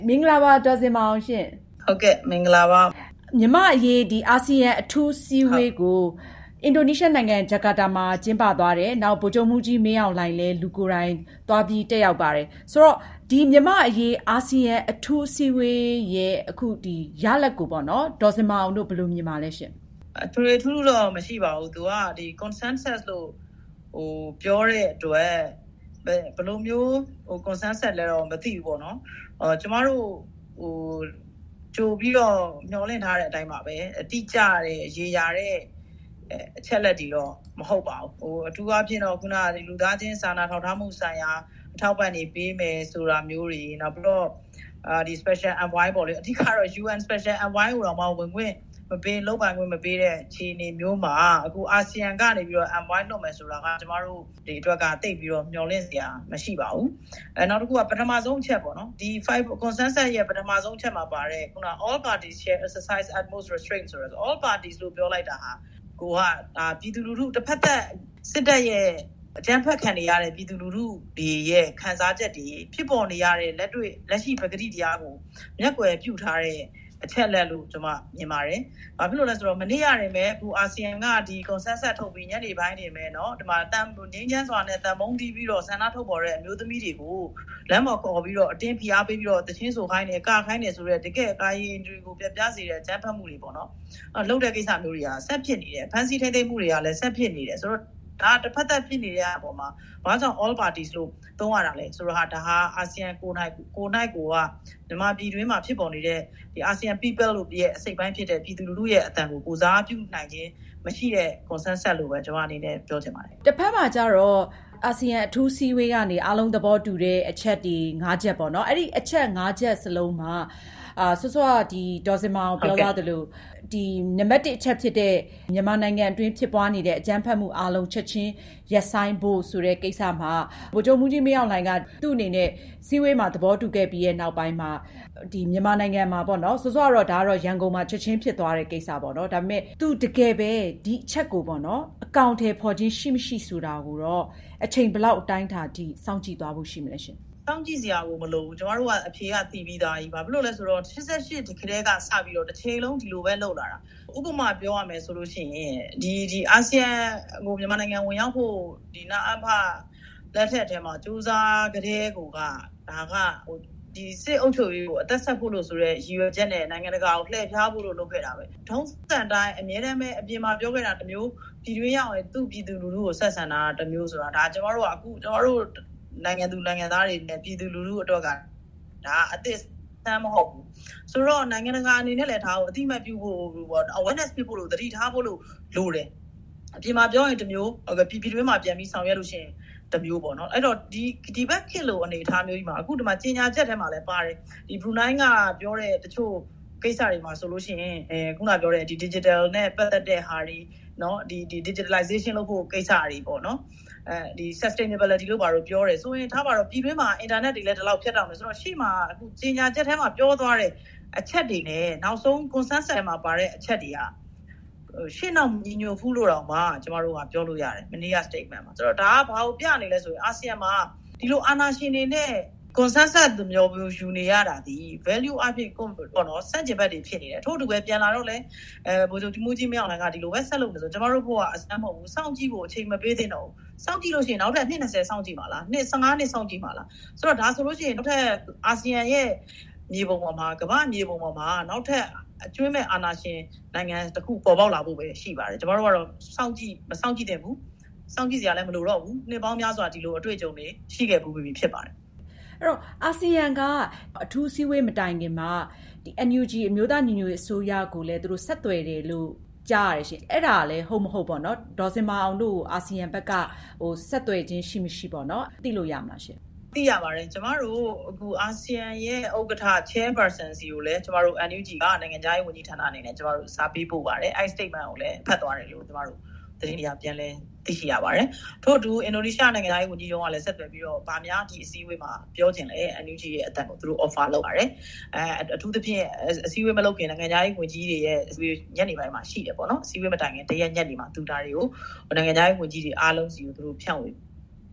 မင်္ဂလာပါဒေါ်စင်မအောင်ရှင်ဟုတ်ကဲ့မင်္ဂလာပါမြန်မာအရေးဒီအာဆီယံအထူးစည်းဝေးကိုအင်ဒိုနီးရှားနိုင်ငံဂျကာတာမှာကျင်းပသွားတယ်။နောက်ဗိုလ်ချုပ်မှူးကြီးမင်းအောင်လှိုင်လည်းလူကိုယ်တိုင်သွားပြီးတက်ရောက်ပါတယ်။ဆိုတော့ဒီမြန်မာအရေးအာဆီယံအထူးစည်းဝေးရဲ့အခုဒီရလဒ်ကိုပေါ့နော်ဒေါ်စင်မအောင်တို့ဘယ်လိုမြင်ပါလဲရှင်။ထူးတော့မရှိပါဘူး။သူကဒီ consensus လို့ပြောတဲ့အတွက်ဘယ်လိုမျိုးconsensus လဲတော့မသိဘူးပေါ့နော်။ကျမတို့ကြိုပြီးတော့မျှော်လင့်ထားတဲ့အတိုင်းပါပဲအတိကျတဲ့ရေရာတဲ့အချက်လက်တွေတော့မဟုတ်ပါဘူးအထူးအဖြင့်တော့ခုနကလူသားချင်းစာနာထောက်ထားမှုဆိုင်ရာအထောက်ပံ့နေပေးမယ်ဆိုတာမျိုးတွေနောက်ပြီးတော့ဒီ special envoy ပေါ့လေအဓိကတော့ UN special envoy ကိုတော့ဝင်ခွင့်မပေးလောက်ပိုင်ခွင့်မပေးတဲ့အခြေအနေမျိုးမှာအခုအာဆီယံကနေပြီးတော့ envoy လုပ်မယ်ဆိုတာကကျမတို့ဒီအတွက်ကတိတ်ပြီးတော့မျှော်လင့်စရာမရှိပါဘူးနောက်တစ်ခုကပထမဆုံးချက်ပေါ့နော်ဒီ5 consensus ရဲ့ပထမဆုံးချက်မှာပါတဲ့ခုန all parties share exercise utmost restraint ဆိုတော့ all parties လို့ပြောလိုက်တာဟာကိုကပြည်သူလူထုတစ်ဖက်သက်စစ်တပ်ရဲ့အကြမ်းဖက်ခံနေရတဲ့ပြည်သူလူထုတွေရဲ့ခံစားချက်တွေဖြစ်ပေါ်နေရတဲ့လက်ရှိပကတိတရားကိုမျက်ကွယ်ပြုထားတဲ့အချက်လက်လို့ကျွန်မမြင်ပါတယ်။ဘာဖြစ်လို့လဲဆိုတော့မနေ့ရတယ်မဲ့အခုအာဆီယံကဒီ consensus ထုတ်ပြီးညနေပိုင်းနေမယ်နော်ဒီမှာငင်းချမ်းစွာနဲ့တန်မုံတီးပြီးတော့ဆန္ဒထုတ်ပေါ်တဲ့အမျိုးသမီးတွေကိုလမ်းပေါ်ခေါ်ပြီးတော့အတင်းဖိအားပေးပြီးတော့တချင်းဆိုခိုင်းတယ်ကခိုင်းတယ်ဆိုတဲ့တကယ်ကာယင်တွေကိုပြပြစေတဲ့အကြမ်းဖက်မှုတွေပေါ့နော်။လှုပ်တဲ့ကိစ္စမျိုးတွေကဆက်ဖြစ်နေတယ်။ဖန်စီထိသိမ်းမှုတွေကလည်းဆက်ဖြစ်နေတယ်ဆိုတော့ဒါတစ်ဖက်သက်ဖြစ်နေတဲ့အပေါ်မှာဘာကြောင့် all parties လို့သုံးရတာလဲဆိုတော့ဒါဟာအာဆီယံကိုနိုင်ကိုကမြန်မာပြည်တွင်းမှာဖြစ်ပေါ်နေတဲ့ဒီအာဆီယံ people လို့ပြည့်အစိတ်ပိုင်းဖြစ်တဲ့ပြည်သူလူထုရဲ့အတန်ကိုစားပြုနိုင်ခြင်းမရှိတဲ့ consensus လို့ပဲကျွန်မအနေနဲ့ပြောချင်ပါတယ်တစ်ဖက်မှာကျတော့အာဆီယံအထူးစည်းဝေးကနေအားလုံးသဘောတူတဲ့အချက်တွေ5ချက်ပေါ့နော်အဲ့ဒီအချက်5ချက်စလုံးမှာဆော့ဒီဒေါ်စင်မအောင်ပြောသွားသလိုဒီနံပါတ်1အချက်ဖြစ်တဲ့မြန်မာနိုင်ငံအတွင်းဖြစ်ပွားနေတဲ့အကြမ်းဖက်မှုအားလုံးချက်ချင်းရပ်ဆိုင်းဖို့ဆိုတဲ့ကိစ္စမှာဗိုလ်ချုပ်မှူးကြီးမင်းအောင်လှိုင်ကသူ့အနေနဲ့စီးဝေးမှာသဘောတူခဲ့ပြီးရဲ့နောက်ပိုင်းမှာဒီမြန်မာနိုင်ငံမှာပေါ့နော်ဆော့တော့ဒါကတော့ရန်ကုန်မှာချက်ချင်းဖြစ်သွားတဲ့ကိစ္စပေါ့နော်ဒါပေမဲ့သူတကယ်ပဲဒီအချက်ကိုပေါ့နော်အကောင့်ထဲပေါ်ခြင်းရှိမရှိဆိုတာကိုတော့အချိန်ဘလောက်အတိုင်းအတာထိစောင့်ကြည့်သွားဖို့ရှိမလဲရှင်စောင့်ကြည့်စရာကိုမလိုဘူးကျမတို့ကအဖြေကတည်ပြီးသားကြီးဘာဖြစ်လို့လဲဆိုတော့88ဒီခရဲကစပြီးတော့တစ်ချိန်လုံးဒီလိုပဲလှုပ်လာတာဥပမာပြောရမယ်ဆိုလို့ရှိရင်ဒီအာဆီယံကိုမြန်မာနိုင်ငံဝင်ရောက်ဖို့ဒီနာအဖလက်ထက်ထဲမှာစူးစမ်းကြတဲ့ကိုကဒါကဒီစစ်အုပ်ချုပ်ရေးကိုအသက်ဆက်ဖို့လို့ဆိုရဲရည်ရွယ်ချက်နဲ့နိုင်ငံတကာကိုလှည့်ဖျားဖို့လို့လုပ်ခဲ့တာပဲထုံးစံတိုင်းအမြဲတမ်းပဲအပြင်မှာပြောခဲ့တာတစ်မျိုးပြည်တွင်းရောက်ရင်သူ့ပြည်သူလူထုကိုဆက်ဆံတာတစ်မျိုးဆိုတာဒါကျမတို့ကအခုကျမတို့နိုင်ငံသူနိုင်ငံသားတွေနဲ့ပြည်သူလူထုအတွက်ကဒါအသစ်ဆန်းမဟုတ်ဘူးဆိုတော့နိုင်ငံတကာအနေနဲ့လည်းဒါကိုအတိမတ်ပြုဖို့ awareness ပြုဖို့လို့သတိထားဖို့လို့လိုတယ်အပြင်မှာပြောရင်တစ်မျိုးပြည်တွင်းမှာပြန်ပြီးဆောင်ရွက်လို့ရှိရင်တစ်မျိုးပေါ့နော်အဲ့တော့ဒီဘက်ခေတ်လိုအနေအထားမျိုးကြီးမှာအခုဒီမှာကြီးညာချက်ထဲမှာလည်းပါတယ်ဒီဘရူနိုင်းကပြောတဲ့တချို့ကိစ္စတွေမှာဆိုလို့ရှိရင်ခုနပြောတဲ့ဒီ digital နဲ့ပတ်သက်တဲ့ဟာတွေเนาะဒီ digitalization လုပ်ဖို့ကိစ္စတွေပေါ့နော်ဒီ sustainability လို့ပါတော့ပြောတယ်ဆိုရင်ထားပါတော့ပြည်တွင်းမှာ internet တွေလည်းဒီလောက်ဖြတ်တောက်နေဆိုတော့ရှေ့မှာအခုကြီးညာချက်ထဲမှာပြောသွားတဲ့အချက်တွေနဲ့နောက်ဆုံး consensus မှာပါတဲ့အချက်တွေကရှင်းအောင်ညီညွတ်ဖို့လို့တော့မှကျမတို့ကပြောလို့ရတယ်မနေ့က statement မှာဆိုတော့ဒါကဘာကိုပြနေလဲဆိုရင်အာဆီယံမှာဒီလိုအာဏာရှင်တွေနဲ့ consensus မျိုးယူနေရတာဒီ value အဖြစ်ပေါ့နော်စန့်ကျင်ဘက်တွေဖြစ်နေတယ်ထို့တူပဲပြန်လာတော့လဲဗိုလ်ချုပ်မှုကြီးမင်းအောင်လှိုင်ကဒီလိုပဲဆက်လုပ်နေဆိုကျမတို့ဘုကအစမ်းမဟုတ်ဘူးစောင့်ကြည့်ဖို့အချိန်မပေးသင့်တော့ဘူးစောင့်ကြည့်လို့ရှိရင်နောက်ထပ်နှစ်20စောင့်ကြည့်ပါလားနှစ်15နှစ်စောင့်ကြည့်ပါလားဆိုတော့ဒါဆိုလို့ရှိရင်နောက်ထပ်အာဆီယံရဲ့မြေပုံပေါ်မှာကမ္ဘာမြေပုံပေါ်မှာနောက်ထပ်အကျွမ်းမဲ့အာဏာရှင်နိုင်ငံတစ်ခုပေါ်ပေါက်လာဖို့ပဲရှိပါတယ်ကျမတို့ကတော့မစောင့်ကြည့်တဲ့ဘူးစောင့်ကြည့်စရာလည်းမလိုတော့ဘူးနှစ်ပေါင်းများစွာဒီလိုအတွေ့အကြုံတွေရှိခဲ့ဘူးပြီဖြစ်ပါတယ်အဲ့တော့အာဆီယံကအထူးစည်းဝေးမတိုင်ခင်မှာဒီ NUG အမျိုးသားညီညွတ်ရေးအစိုးရကိုလည်းသူတို့ဆက်သွယ်တယ်လို့ကြားရတယ်ရှင်အဲ့ဒါလည်းဟုတ်မဟုတ်ပေါ့နော်ဒေါ်စင်မအောင်တို့အာဆီယံဘက်ကဆက်သွယ်ခြင်းရှိမရှိပေါ့နော်သိလို့ရမလားရှင်သိရပါတယ်ကျမတို့အခုအာဆီယံရဲ့ဥက္ကဋ္ဌ chairperson စီကိုလည်းကျမတို့ NUG ကနိုင်ငံခြားရေးဝန်ကြီးဌာနအနေနဲ့ကျမတို့စာပေးပို့ပါတယ်အဲ့ statement ကိုလည်းဖတ်သွားတယ်လို့ကျမတို့သတင်းတွေကပြန်လဲသိရှိရပါတယ်ထို့အတူအင်ဒိုနီးရှားနိုင်ငံသားရေးဝန်ကြီးရုံးကလည်းဆက်သွယ်ပြီးတော့ဗာများဒီအစည်းအဝေးမှာပြောချင်လဲ NUG ရဲ့အတန်ကိုသူတို့ offer လုပ်ပါတယ်အထူးသဖြင့်အစည်းအဝေးမလုပ်ခင်နိုင်ငံသားရေးဝန်ကြီးတွေရဲ့အစည်းအဝေးညနေပိုင်းမှာရှိတယ်ပေါ့နော်အစည်းအဝေးမတိုင်ခင်တရက်ညက်နေမှာသူတာတွေကိုနိုင်ငံသားရေးဝန်ကြီးတွေအားလုံးစီကိုသူတို့ဖြန့်ဝေ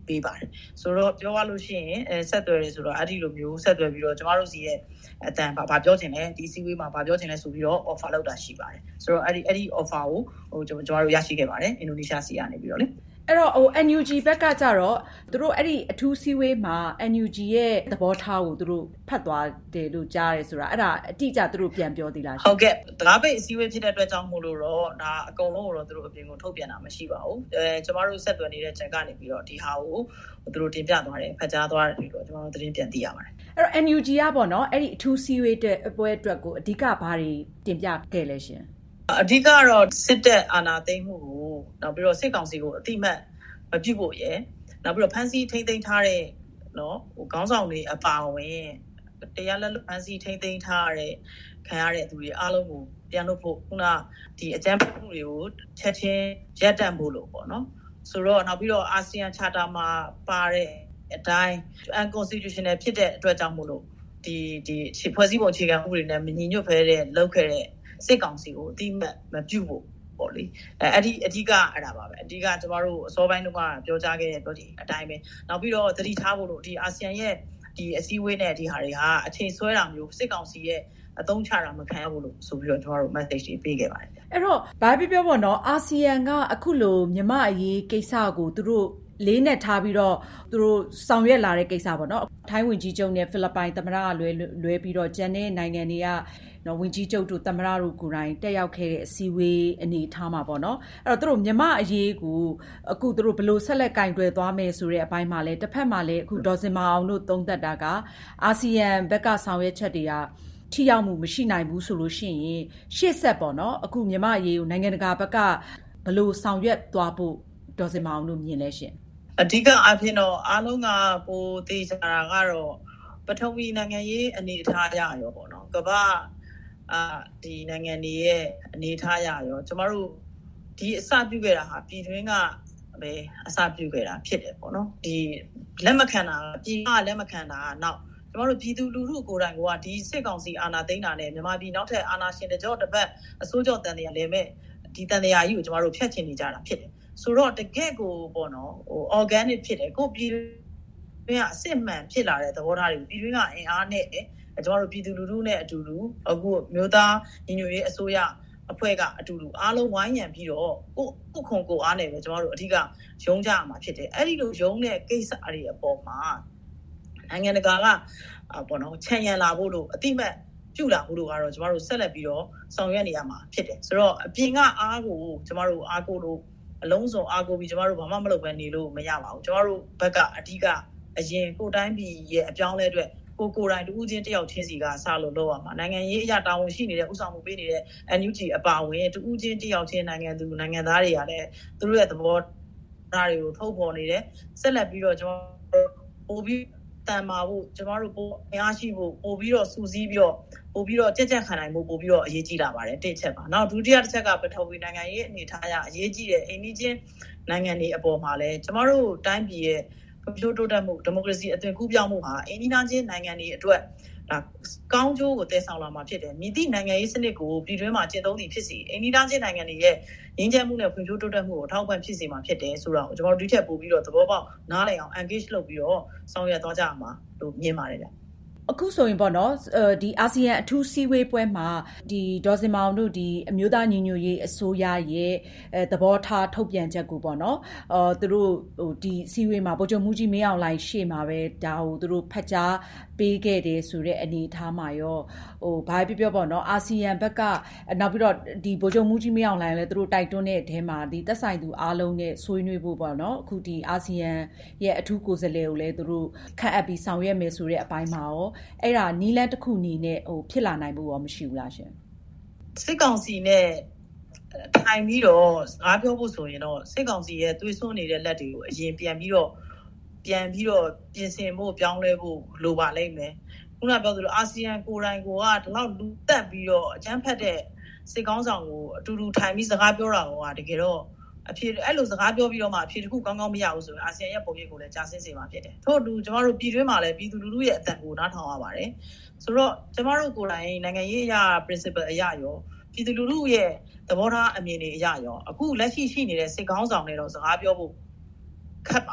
ပေးပါတယ်ဆိုတော့ပြောရလို့ရှိရင်ဆက်သွယ်ရဲဆိုတော့အဲ့ဒီလိုမျိုးဆက်သွယ်ပြီးတော့ကျမတို့စီရဲ့အတန်ဘာပြောချင်လဲဒီစီဝေးမှာဘာပြောချင်လဲဆိုပြီးတော့ offer လုပ်တာရှိပါတယ်ဆိုတော့အဲ့ဒီ offer ကိုကျမတို့ရရှိခဲ့ပါတယ်အင်ဒိုနီးရှားစီကနေပြီးတော့လေအဲ့တော့NUG ဘက်ကကြတော့သူတို့အဲ့ဒီအထူးစည်းဝေးမှာ NUG ရဲ့သဘောထားကိုသူတို့ဖတ်သွားတယ်လို့ကြားရဲဆိုတာအဲ့ဒါအတိအကျသူတို့ပြန်ပြောသေးလားဟုတ်ကဲ့တကားပိတ်အစည်းအဝေးဖြစ်တဲ့အတွက်ကြောင့်မို့လို့တော့ဒါအကုန်လုံးကိုတော့သူတို့အပြင်ကိုထုတ်ပြန်တာမရှိပါဘူးကျမတို့ဆက်သွယ်နေတဲ့ချက်ကနေပြီးတော့ဒီဟာကိုသူတို့တင်ပြသွားတယ်ဖတ်ကြားသွားတယ်ပြီးတော့ကျမတို့သတင်းပြန်သိရပါတယ်အဲ့တော့ NUG ကပေါ့နော်အဲ့ဒီအထူးစည်းဝေးတဲ့ပွဲအတွက်ကိုအဓိကဘာတွေတင်ပြခဲ့လဲရှင်အဓိကတော့စစ်တပ်အာဏာသိမ်းမှုကိုနောက်ပြီးတော့စစ်ကောင်စီကိုအတိမတ်မပြုတ်ဖို့ရယ်နောက်ပြီးတော့ဖမ်းဆီးထိန်းသိမ်းထားတဲ့နော်ခေါင်းဆောင်တွေအပါအဝင်တရားလက်လွတ်ဖမ်းဆီးထိန်းသိမ်းထားတဲ့ခံရတဲ့သူတွေအားလုံးကိုပြန်လို့ဖို့ခုနဒီအကြမ်းဖက်မှုတွေကိုချက်ချင်းရပ်တန့်ဖို့လို့ပေါ့နော်ဆိုတော့နောက်ပြီးတော့အာဆီယံ charter မှာပါတဲ့အတိုင်း unconstitutional ဖြစ်တဲ့အတွက်ကြောင့်မို့လို့ဒီဖွဲ့စည်းပုံအခြေခံဥပဒေနဲ့မညီညွတ်ဖဲတဲ့လောက်ခဲ့တဲ့စစ်ကောင်စီကိုအတိမတ်မပြုတ်ဖို့ပေါ့လေအဲ့ဒီအဓိကအဲ့ဒါပါပဲအဓိကကျမတို့အစောပိုင်းတုန်းကပြောကြားခဲ့တဲ့ပြောဒီအတိုင်းပဲနောက်ပြီးတော့သတိထားဖို့လို့ဒီအာဆီယံရဲ့ဒီအစည်းအဝေးနဲ့ဒီဟာတွေဟာအချိန်ဆွဲတာမျိုးစစ်ကောင်စီရဲ့အသုံးချတာမခံရဘူးလို့ဆိုပြီးတော့ကျမတို့ message တွေပေးခဲ့ပါတယ်အဲ့တော့ဘာပြောပေါ့နော်အာဆီယံကအခုလိုမြန်မာအရေးကိစ္စကိုသူတို့လေးနဲ့ထားပြီးတော့သူတို့ဆောင်ရွက်လာတဲ့ကိစ္စပေါ့နော်ထိုင်းဝင်ကြီးချုပ်နဲ့ဖိလစ်ပိုင်သမ္မတကလွဲပြီးတော့ကျန်တဲ့နိုင်ငံတွေကနော်ဝင်ကြီးချုပ်တို့သမ္မတတို့ကိုယ်တိုင်တက်ရောက်ခဲ့တဲ့အစည်းအဝေးအနေထားမှာပေါ့နော်အဲ့တော့သူတို့မြန်မာအရေးကိုအခုသူတို့ဘယ်လိုဆက်လက်ကင်တွယ်သွားမယ်ဆိုတဲ့အပိုင်းမှာလဲတစ်ဖက်မှာလဲအခုဒေါ်စင်မာအောင်တို့သုံးသပ်တာကအာဆီယံဘက်ကဆောင်ရွက်ချက်တွေကထိရောက်မှုမရှိနိုင်ဘူးဆိုလို့ရှိရင်ရှေ့ဆက်ပေါ့နော်အခုမြန်မာအရေးကိုနိုင်ငံတကာဘက်ကဘယ်လိုဆောင်ရွက်သွားဖို့ဒေါ်စင်မာအောင်တို့မြင်လဲရှင်အဓိကအဖြစ်တော့အားလုံးကပိုသေးချာတာကတော့ပထဝီနိုင်ငံရေးအနေအထားရရောပေါ့နော်ကမ္ဘာဒီနိုင်ငံတွေရဲ့အနေအထားရရောကျမတို့ဒီအစပြုခဲ့တာဟာပြည်တွင်းကပဲအစပြုခဲ့တာဖြစ်တယ်ပေါ့နော်ဒီလက်မခံတာပြည်ကလက်မခံတာနောက်ကျမတို့ပြည်သူလူထုကိုယ်တိုင်ကဒီစစ်ကောင်စီအာဏာသိမ်းတာနဲ့မြန်မာပြည်နောက်ထပ်အာဏာရှင်တကြောတစ်ပတ်အစိုးရတန်တရားလည်းမဲ့ဒီတန်တရားကြီးကိုကျမတို့ဖျက်ချင်နေကြတာဖြစ်တယ်ဆိုတော့တကယ့်ကိုပေါ့နော်organic ဖြစ်တယ်ကိုပြည်တွင်းကအစစ်မှန်ဖြစ်လာတဲ့သဘောထားတွေပြည်တွင်းကအင်အားနဲ့ကျမတို့ပြည်သူလူထုနဲ့အတူတူအခုမျိုးသားညီညွတ်ရေးအစိုးရအဖွဲ့ကအတူတူအားလုံးဝိုင်းရံပြီးတော့ကိုခုံကိုအားနဲ့ပဲကျမတို့အဓိကရုံးကြရမှာဖြစ်တယ်အဲ့ဒီလိုရုံးတဲ့ကိစ္စတွေအပေါ်မှာနိုင်ငံတကာကပေါ့နော်ခြံရံလာဖို့လို့အတိမတ်ပြုလာဖို့လို့ကတော့ကျမတို့ဆက်လက်ပြီးတော့ဆောင်ရွက်နေရမှာဖြစ်တယ်ဆိုတော့အပြင်ကအားကိုကျမတို့အားကိုလို့အလုံးစုံအားကိုပြီးကျမတို့ဘာမှမလုပ်ဘဲနေလို့မရပါဘူးကျမတို့ဘက်ကအဓိကအရင်ကိုတိုင်းပြည်ရဲ့အပြောင်းလဲအတွက်ကိုယ်တိုင်တူးချင်းတယောက်ချင်းစီကစလို့လုပ်ရမှာနိုင်ငံရေးအရာတာဝန်ရှိနေတဲ့ဥဆောင်မှုပေးနေတဲ့ NUG အပါအဝင်တူးချင်းတယောက်ချင်းနိုင်ငံသူနိုင်ငံသားတွေကလည်းသူတို့ရဲ့သဘောထားတွေကိုထုတ်ဖော်နေတယ်ဆက်လက်ပြီးတော့ကျွန်တော်ပို့ပြီးတန်မာဖို့ကျမတို့ပိုအားရှိဖို့ပို့ပြီးတော့စူးစီးပြီးတော့ပို့ပြီးတော့ကြက်ခံနိုင်ဖို့ပို့ပြီးတော့အရေးကြီးလာပါတယ်တစ်ချက်ပါနောက်ဒုတိယတစ်ချက်ကပထဝီနိုင်ငံရေးအနေထားအရအရေးကြီးတဲ့အိမ်နီးချင်းနိုင်ငံတွေအပေါ်မှာလည်းကျမတို့တိုင်းပြည်ရဲ့ဖြိုးတိုးတက်မှုဒီမိုကရေစီအသွင်ကူးပြောင်းမှုဟာအိန္ဒိယချင်းနိုင်ငံတွေအတွက်ဒါကောင်းကျိုးကိုတည်ဆောင်လာမှာဖြစ်တယ်မြစ်သည့်နိုင်ငံရေးစနစ်ကိုပြည်တွင်းမှာကျင့်သုံးသည်ဖြစ်စီအိန္ဒိယချင်းနိုင်ငံတွေရဲ့ရင်းချမှုနဲ့ဖွံ့ဖြိုးတိုးတက်မှုကိုထောက်ပံ့ဖြစ်စေမှာဖြစ်တယ်ဆိုတာကိုကျွန်တော်တို့ဒီထက်ပိုပြီးတော့သဘောပေါက်နားလည်အောင် engage လုပ်ပြီးတော့ဆောင်ရွက်သွားကြရမှာလို့မြင်ပါတယ်ဗျအခုဆိုရင်ပေါ့နော်ဒီအာဆီယံအထူးစည်းဝေးပွဲမှာဒီဒေါ်စင်မောင်တို့ဒီအမျိုးသားညီညွတ်ရေးအစိုးရရဲ့သဘောထားထုတ်ပြန်ချက်ကိုပေါ့နော်သူတို့ဒီစည်းဝေးမှာဗိုလ်ချုပ်မှူးကြီးမင်းအောင်လှိုင်ရှေ့မှာပဲဒါကိုသူတို့ဖတ်ကြားပေးခဲ့တယ်ဆိုတဲ့အနေအထားမှာရောဘာပြောပေါ့နော်အာဆီယံဘက်ကနောက်ပြီးတော့ဒီဗိုလ်ချုပ်မှူးကြီးမင်းအောင်လှိုင်လည်းသူတို့တိုက်တွန်းတဲ့အထဲမှာဒီသက်ဆိုင်သူအားလုံးနဲ့ဆွေးနွေးဖို့ပေါ့နော်အခုဒီအာဆီယံရဲ့အထူးကိုယ်စားလှယ်ကိုလည်းသူတို့ခန့်အပ်ပြီးဆောင်ရွက်မယ်ဆိုတဲ့အပိုင်းမှာရောအဲ့ဒါနီးလန်းတစ်ခုအနေနဲ့ဖြစ်လာနိုင်ဖို့ရောမရှိဘူးလားရှင်စစ်ကောင်စီနဲ့ထိုင်ပြီးတော့စကားပြောဖို့ဆိုရင်တော့စစ်ကောင်စီရဲ့သွေးစွန်းနေတဲ့လက်တွေကိုအရင်ပြန်ပြီးတော့ပြင်ဆင်ဖို့ပြောင်းလဲဖို့လိုပါလိမ့်မယ်ခုနပြောသလိုအာဆီယံကိုယ်တိုင်ကိုကဒီလောက်လူတက်ပြီးတော့အကြမ်းဖက်တဲ့စစ်ကောင်းဆောင်ကိုအတူတူထိုင်ပြီးစကားပြောတာကတကယ်တော့အဖြစ်အဲ့လိုစကားပြောပြီးတော့မှအဖြစ်တစ်ခုကောင်းကောင်းမရဘူးဆိုရင်အာဆီယံရဲ့ပုံရိပ်ကိုလည်းကြာဆင်းစေမှာဖြစ်တယ်ထို့အတူကျမတို့ပြည်တွင်းမှာလည်းပြည်သူလူထုရဲ့အသံကိုနားထောင်ရပါတယ်ဆိုတော့ကျမတို့ကိုယ်တိုင်နိုင်ငံရေးအရာ principle အရာရောပြည်သူလူထုရဲ့သဘောထားအမြင်တွေအရာရောအခုလက်ရှိရှိနေတဲ့စစ်ကောင်းဆောင်တွေတော့စကားပြောဖို့ခက်ပါတယ်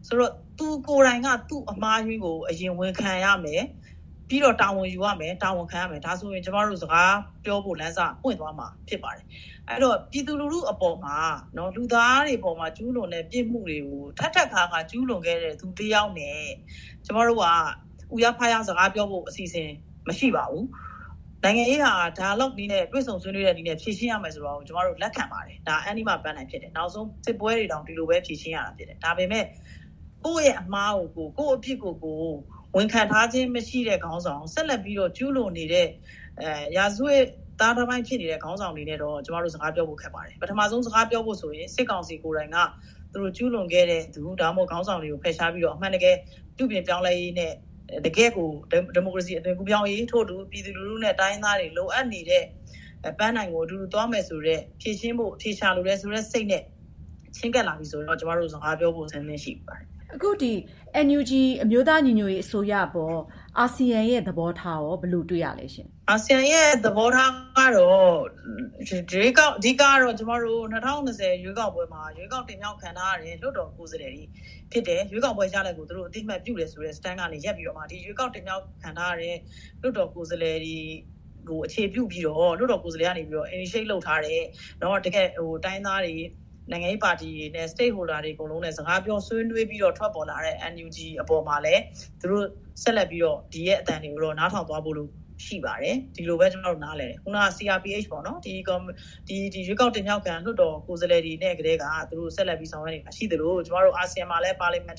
ဆိုတော့သူကိုယ်တိုင်ကသူ့အမှားယွင်းကိုအရင်ဝန်ခံရမယ်ပြီးတော့တာဝန်ယူရမယ်တာဝန်ခံရမယ်ဒါဆိုရင်ကျမတို့စကားပြောဖို့လမ်းစာပွင့်သွားမှာဖြစ်ပါတယ်အဲ့တော့ပြည်သူလူထုအပေါ်မှာเนาะလူသားတွေအပေါ်မှာကျူးလွန်တဲ့ပြစ်မှုတွေကိုထပ်ခါကျူးလွန်ခဲ့တဲ့သူတယောက်နဲ့ကျမတို့ကဥရဖားရစကားပြောဖို့အစီအစဉ်မရှိပါဘူးနိုင်ငံရေးဟာ dialogue နည်းနဲ့တွေ့ဆုံဆွေးနွေးတဲ့နည်းနဲ့ဖြေရှင်းရမယ်ဆိုတော့ကျမတို့လက်ခံပါတယ်ဒါအန်ဒီမှာပန်းနိုင်ဖြစ်တယ်နောက်ဆုံးစစ်ပွဲတွေတောင်ဒီလိုပဲဖြေရှင်းရတာဖြစ်တယ်ဒါပေမဲ့ကိုယ့်ရဲ့အမှားကိုကိုယ့်အဖြစ်ကိုဝန်ခံထားခြင်းမရှိတဲ့ခေါင်းဆောင်ဆက်လက်ပြီးတော့ကျူးလွန်နေတဲ့ရာဇဝတ်သားတစ်ပိုင်းဖြစ်နေတဲ့ခေါင်းဆောင်တွေနဲ့တော့ကျမတို့စကားပြောဖို့ခက်ပါတယ်ပထမဆုံးစကားပြောဖို့ဆိုရင်စစ်ကောင်စီကိုယ်တိုင်ကသူတို့ကျူးလွန်ခဲ့တဲ့သူဒါမှမဟုတ်ခေါင်းဆောင်တွေကိုဖယ်ရှားပြီးတော့အမှန်တကယ်ပြုပြင်ပြောင်းလဲရေးနဲ့တကယ်ကိုဒီမိုကရေစီအသွင်ကူးပြောင်းရေးထို့တူပြည်သူလူထုနဲ့တိုင်းသားတွေလိုအပ်နေတဲ့ပန်းနိုင်ကိုအတူတူသွားမယ်ဆိုတော့ဖြည့်ရှင်းဖို့ဖြည့်ချလို့လဲဆိုတော့စိတ်နဲ့ချင်းကပ်လာပြီဆိုတော့ကျမတို့စကားပြောဖို့ဆင်းနေရှိပါတယ်အခုဒီ NUG အမျိုးသားညီညွတ်ရေးအစိုးရပေါ်အာဆီယံရဲ့သဘောထားရောဘယ်လိုတွေ့ရလဲရှင်အာဆီယံရဲ့သဘောထားကတော့ဒီကတော့ကျမတို့2020ရွေးကောက်ပွဲမှာရွေးကောက်တင်မြှောက်ခံထားရတဲ့လွှတ်တော်ကိုယ်စားလှယ်တွေဖြစ်တယ်ရွေးကောက်ပွဲရလဒ်ကိုသူတို့အသိမှတ်ပြုတယ်ဆိုတဲ့ stand ကနေရက်ပြီးတော့မှဒီရွေးကောက်တင်မြှောက်ခံထားရတဲ့လွှတ်တော်ကိုယ်စားလှယ်တွေကိုအခြေပြုပြီးတော့လွှတ်တော်ကိုယ်စားလှယ်ကနေပြီးတော့ initiate လုပ်ထားတဲ့တော့တကယ်တိုင်းသားတွေနိုင်ငံရေးပါတီတွေနဲ့ stakeholder တွေအကုန်လုံးနဲ့စကားပြောဆွေးနွေးပြီးတော့ထွက်ပေါ်လာတဲ့ NUG အပေါ်မှာလည်းသူတို့ဆက်လက်ပြီးတော့ဒီရဲ့အတန်တွေကိုတော့နားထောင်သွားဖို့လို့ရှိပါတယ်ဒီလိုပဲကျွန်တော်တို့နားလည်တယ်ခုနက CRPH ပေါ့နော်ဒီရွေးကောက်တင်မြှောက်ခံလွှတ်တော်ကိုယ်စားလှယ်တွေနဲ့ကတည်းကသူတို့ဆက်လက်ပြီးဆောင်ရွက်နေတာရှိသလိုကျွန်တော်တို့အာဆီယံမှာလည်း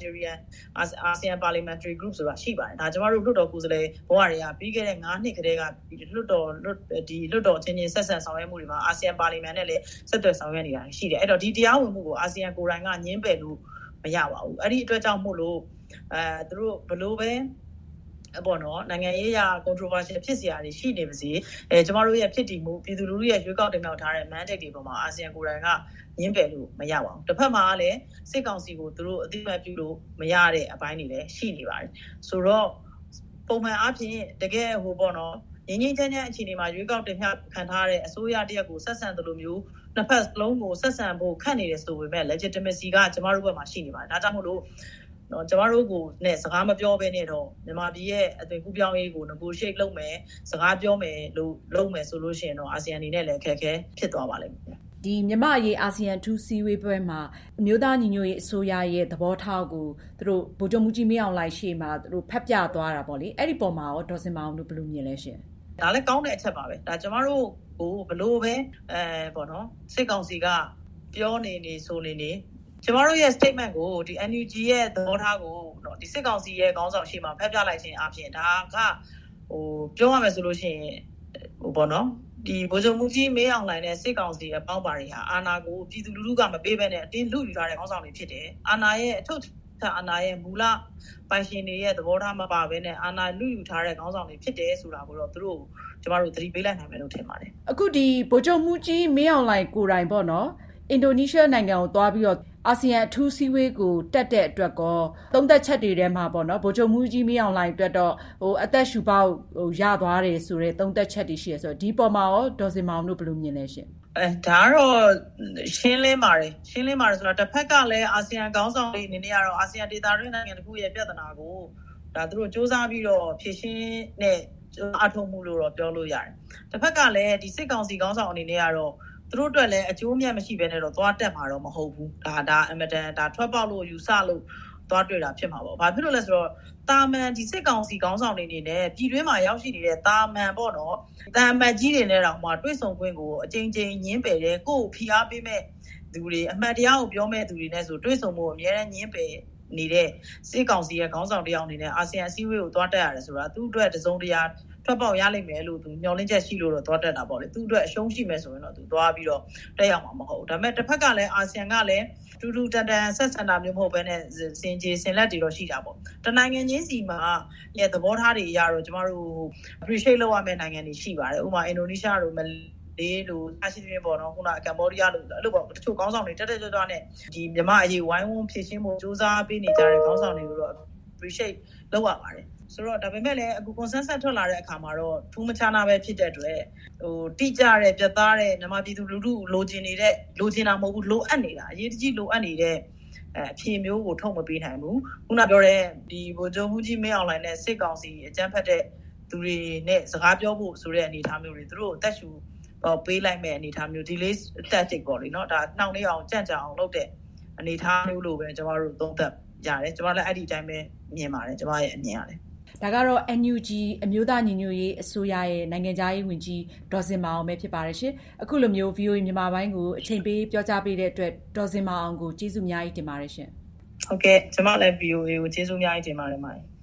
ASEAN Parliamentary Group ဆိုတာရှိပါတယ်ဒါကျွန်တော်တို့လွှတ်တော်ကိုယ်စားလှယ်ဘဝတွေကပြီးခဲ့တဲ့9နှစ်ကတည်းကဒီလွှတ်တော်ချင်းချင်းဆက်ဆံဆောင်ရွက်မှုတွေမှာ ASEAN Parliament နဲ့လည်းဆက်သွယ်ဆောင်ရွက်နေတာရှိတယ်အဲ့တော့ဒီတရားဝင်မှုကိုအာဆီယံကိုယ်တိုင်ကညှင်းပယ်လို့မရပါဘူးအဲ့ဒီအတွက်ကြောင့်မို့လို့သူတို့ဘလို့ပဲပေါ့နော်နိုင်ငံရေးရာ controversial ဖြစ်စရာတွေရှိနေပါစေကျမတို့ရဲ့ဖြစ်တည်မှုပြည်သူလူထုရဲ့ရွေးကောက်တင်မြှောက်ထားတဲ့ mandate တွေပေါ်မှာအာဆီယံကိုယ်တိုင်ကညှင်းပယ်လို့မရပါဘူးတစ်ဖက်မှာလည်းစစ်ကောင်စီကိုသူတို့အသိအမှတ်ပြုလို့မရတဲ့အပိုင်းတွေလည်းရှိနေပါတယ်ဆိုတော့ပုံမှန်အားဖြင့်တကယ်ပေါ့နော်ငြိမ်းချမ်းအခြေအနေမှာရွေးကောက်တင်မြှောက်ခံထားတဲ့အစိုးရတရက်ကိုဆက်ဆံသလိုမျိုးနှစ်ဖက်လုံးကိုဆက်ဆံဖို့ခက်နေတယ်ဆိုပေမဲ့ legitimacy ကကျမတို့ဘက်မှာရှိနေပါတယ်ဒါကြောင့်မို့လို့ကျမတို့ကိုနဲ့စကားမပြောဘဲနဲ့တော့မြန်မာပြည်ရဲ့အသွင်ကူးပြောင်းရေးကို negotiate လုပ်မယ်စကားပြောမယ်လို့လုပ်မယ်ဆိုလို့ရှိရင်တော့အာဆီယံအနေနဲ့လည်းအခက်အခဲဖြစ်သွားပါလိမ့်မယ်ဒီမြန်မာရေးအာဆီယံထူးစည်းဝေးပွဲမှာအမျိုးသားညီညွတ်ရေးအစိုးရရဲ့သဘောထားကိုသူတို့ဗိုလ်ချုပ်မှုကြီးမင်းအောင်လှိုင်ရှေ့မှာသူတို့ဖတ်ပြသွားတာပေါ့လေအဲ့ဒီပုံမှာရောဒေါ်စင်မအောင်တို့ဘယ်လိုမြင်လဲရှင်ဒါလည်းကောင်းတဲ့အချက်ပါပဲဒါကျမတို့ကိုဘယ်လိုပဲပေါ့နော်စစ်ကောင်စီကပြောနေဆိုနေကျမတို့ရဲ့ statement ကိုဒီ NUG ရဲ့သဘောထားကိုနော်ဒီစစ်ကောင်စီရဲ့ခေါင်းဆောင်ရှေ့မှာဖတ်ပြလိုက်ခြင်းအပြင်ဒါကပြောရမယ်ဆိုလို့ရှိရင်ပေါ့နော်ဒီဗိုလ်ချုပ်မှုကြီးမင်းအောင်လှိုင်နဲ့စစ်ကောင်စီရဲ့ပေါင်းပါတွေဟာအာဏာကိုပြည်သူလူထုကမပေးဘဲနဲ့အတင်းလူယူထားတဲ့ခေါင်းဆောင်တွေဖြစ်တယ်အာဏာရဲ့အထုပ်အာဏာရဲ့မူလပိုင်ရှင်တွေရဲ့သဘောထားမပါဘဲနဲ့အာဏာလူယူထားတဲ့ခေါင်းဆောင်တွေဖြစ်တယ်ဆိုတာကိုတော့သူတို့ကျမတို့သတိပေးလိုက်နိုင်မယ်လို့ထင်ပါတယ်အခုဒီဗိုလ်ချုပ်မှုကြီးမင်းအောင်လှိုင်ကိုယ်တိုင်ပေါ့နော်အင်ဒိုနီးရှားနိုင်ငံကိုသွားပြီးတော့အာဆီယံအထူးစည်းဝေးကိုတက်တဲ့အတွက်ကောသုံးသက်ချက်တွေထဲမှာပေါ့နော်ဗိုလ်ချုပ်မှုကြီးမင်းအောင်လှိုင်အတွက်တော့အသက်ရှူပေါက်ရသွားတယ်ဆိုတဲ့သုံးသက်ချက်တွေရှိရဆိုတော့ဒီပေါ်မှာရောဒေါ်စင်မောင်တို့ဘယ်လိုမြင်လဲရှင်ဒါတော့ရှင်းလင်းပါတယ်ဆိုတော့တစ်ဖက်ကလည်းအာဆီယံခေါင်းဆောင်တွေအနေနဲ့ကတော့အာဆီယံဒေသတွင်းနိုင်ငံတစ်ခုရဲ့ပြဿနာကိုဒါသူတို့စ조사ပြီးတော့ဖြေရှင်းနဲ့အထောက်မှုလို့တော့ပြောလို့ရတယ်တစ်ဖက်ကလည်းဒီစစ်ကောင်စီခေါင်းဆောင်အနေနဲ့ကတော့သူတို့အတွက်လည်းအကျိုးမြတ်မရှိဘဲနဲ့တော့သွားတက်မှာတော့မဟုတ်ဘူးဒါအမတန်ဒါထွက်ပေါက်လို့ယူဆလို့သွားတွေ့တာဖြစ်မှာပေါ့ဘာဖြစ်လို့လဲဆိုတော့တာမန်ဒီစစ်ကောင်စီခေါင်းဆောင်တွေအနေနဲ့ပြည်တွင်းမှာရောက်ရှိနေတဲ့တာမန်ပေါ့နော်တာမန်ကြီးတွေနဲ့တောင်မှတွေ့ဆုံခွင့်ကိုအချိန်ချင်းညှင်းပယ်တယ်ကိုယ်ဖိအားပေးမဲ့သူတွေအမှန်တရားကိုပြောမဲ့သူတွေနဲ့ဆိုတွေ့ဆုံမှုအများနဲ့ညှင်းပယ်နေတဲ့စစ်ကောင်စီရဲ့ခေါင်းဆောင်တယောက်အနေနဲ့အာဆီယံအစည်းအဝေးကိုသွားတက်ရတယ်ဆိုတာသူ့အတွက်တစုံတရာထွက်ပေါက်ရလိမ့်မယ်လို့သူမျှော်လင့်ချက်ရှိလို့တော့သွားတက်တာပေါ့လေသူ့အတွက်အရှုံးရှိမယ်ဆိုရင်တော့သူသွားပြီးတော့တက်ရောက်မှာမဟုတ်ဘူးဒါပေမဲ့တစ်ဖက်ကလည်းအာဆီယံကလည်းတူတူတန်တန်ဆက်ဆံတာမျိုးမဟုတ်ဘဲနဲ့စင်ကြေစင်လက်တွေတော့ရှိတာပေါ့တနိုင်ငံချင်းစီမှာရဲ့သဘောထားတွေအရတော့ကျမတို့ appreciate လုပ်ရမယ့်နိုင်ငံတွေရှိပါတယ်ဥပမာအင်ဒိုနီးရှားတို့လေးလို့အရှိသေးပေါ့နော်ခုနကမ်ဘောဒီးယားလို့အဲ့လိုပေါ့တချို့ခေါင်းဆောင်တွေတက်ကြွနဲ့ဒီမြန်မာအရေးဝိုင်းဝန်းဖြည့်ရှင်းဖို့စူးစမ်းပေးနေကြတဲ့ခေါင်းဆောင်တွေကိုတော့ appreciate လုပ်ရပါတယ်ဆိုတော့ဒါပေမဲ့လည်းအခု consensus ထွက်လာတဲ့အခါမှာတော့ထူးမခြားနာပဲဖြစ်တဲ့အတွက်တိကျတဲ့ပြတ်သားတဲ့မြန်မာပြည်သူလူထုလိုချင်တာမဟုတ်ဘူးလိုအပ်နေတာအရေးတကြီးလိုအပ်နေတဲ့အဖြေမျိုးကိုထုတ်မပေးနိုင်ဘူးခုနပြောတဲ့ဒီဗိုလ်ချုပ်မှုကြီးမင်းအောင်လှိုင်နဲ့စစ်ကောင်စီအကြမ်းဖက်တဲ့သူတွေနဲ့စကားပြောဖို့ဆိုတဲ့အနေအထားမျိုးတွေသူတို့တက်ရှူပေးလိုက်မဲ့အနေအထားမျိုးဒီလေး tactic ပေါ့လေနော်ဒါနှောင့်နှေးအောင်ကြံ့ကြာအောင်လုပ်တဲ့အနေအထားမျိုးလို့ပဲကျွန်တော်တို့သုံးသပ်ရတယ်ကျွန်တော်လည်းအဲ့ဒီအတိုင်းပဲမြင်ပါတယ်ကျွန်မရဲ့အမြင်ရတယ်ဒါကတော့ NUG အမျိုးသားညီညွတ်ရေးအစိုးရရဲ့နိုင်ငံခြားရေးဝန်ကြီးဒေါ်စင်မာအောင်ပဲဖြစ်ပါတယ်ရှင်အခုလိုမျိုး VOA မြန်မာပိုင်းကိုအချိန်ပေးပြောကြားပေးတဲ့အတွက်ဒေါ်စင်မာအောင်ကိုကျေးဇူးအများကြီးတင်ပါတယ်ရှင်ဟုတ်ကဲ့ကျွန်မလည်း VOA ကိုကျေးဇူးအများကြီးတင်ပါတယ်